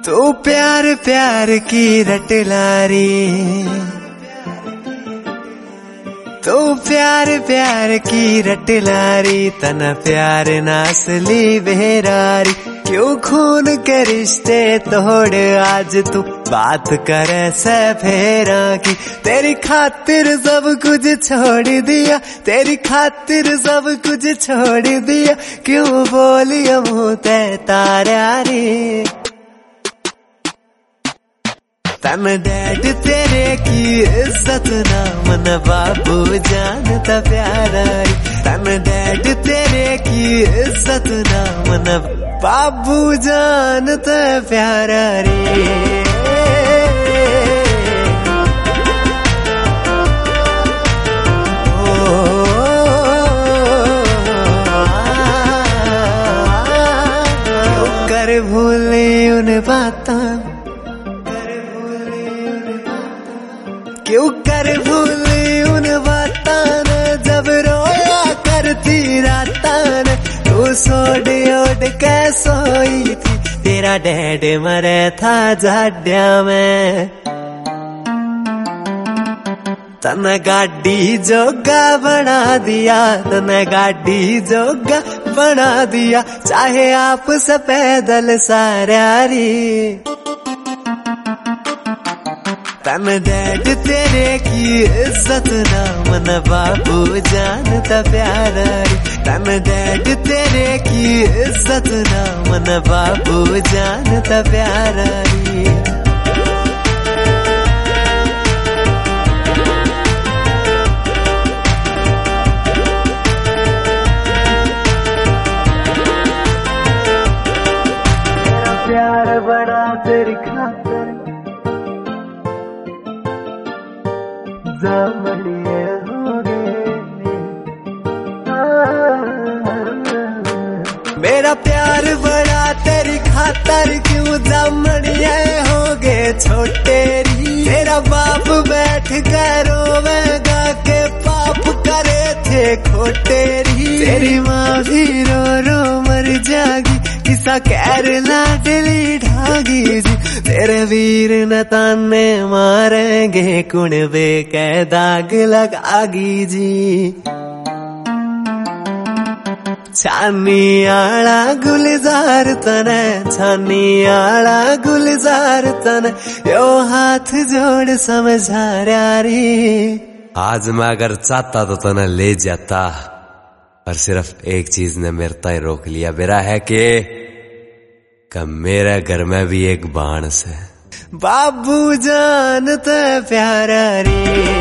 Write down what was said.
तू प्यार प्यार की रट लारी, तू प्यार प्यार की रट लारी, तना प्यार नासली बेरारी। क्यों खून के रिश्ते तोड़ आज तू बात करे से फेरा की। तेरी खातिर सब कुछ छोड़ दिया, तेरी खातिर सब कुछ छोड़ दिया। क्यों बोलिया मुँह ते तारारी, तन डैड तेरे की इज्जत ना मन बाबू जानता प्यारा। तन डैड तेरे की इज्जत ना मन बाबू जानता प्यारा रे। कर भूले उन बातों, क्यों कर भूली उन बातान, जब रोया करती रातान। तू सोड ओड के सोई थी, तेरा डैड मरे था जाड्या में। तने गाड़ी जोगा बना दिया, तने गाड़ी जोगा बना दिया। चाहे आप से पैदल सारारी, तन डैड तेरे की इज्जत ना मन बाबू जानता प्यारा। तन डैड तेरे की इज्जत ना मन बाबू जानता प्यारा। तेरा प्यार बड़ा तेरी खातिर जामड़िए हो गए। मेरा प्यार बड़ा तेरी खातर, क्यों जामड़िए हो गए छोटे री। तेरा बाप बैठ कर रोवेगा के पाप करे थे खोटे री। तेरी माँ भी रो रो मर जागी, किसा कैर लाडली ढागी जी। तेरे वीर न ताने मारेंगे, कुणबे के दाग लगागी जी। छानी आला गुलजार तने, छानी आला गुलजार तने। यो हाथ जोड़ समझा री। आज मैं अगर चाहता तो तना ले जाता, पर सिर्फ एक चीज ने मेरे ताई रोक लिया। मेरा है कि मेरे घर में भी एक बाण से बाबू जानता प्यारा रे।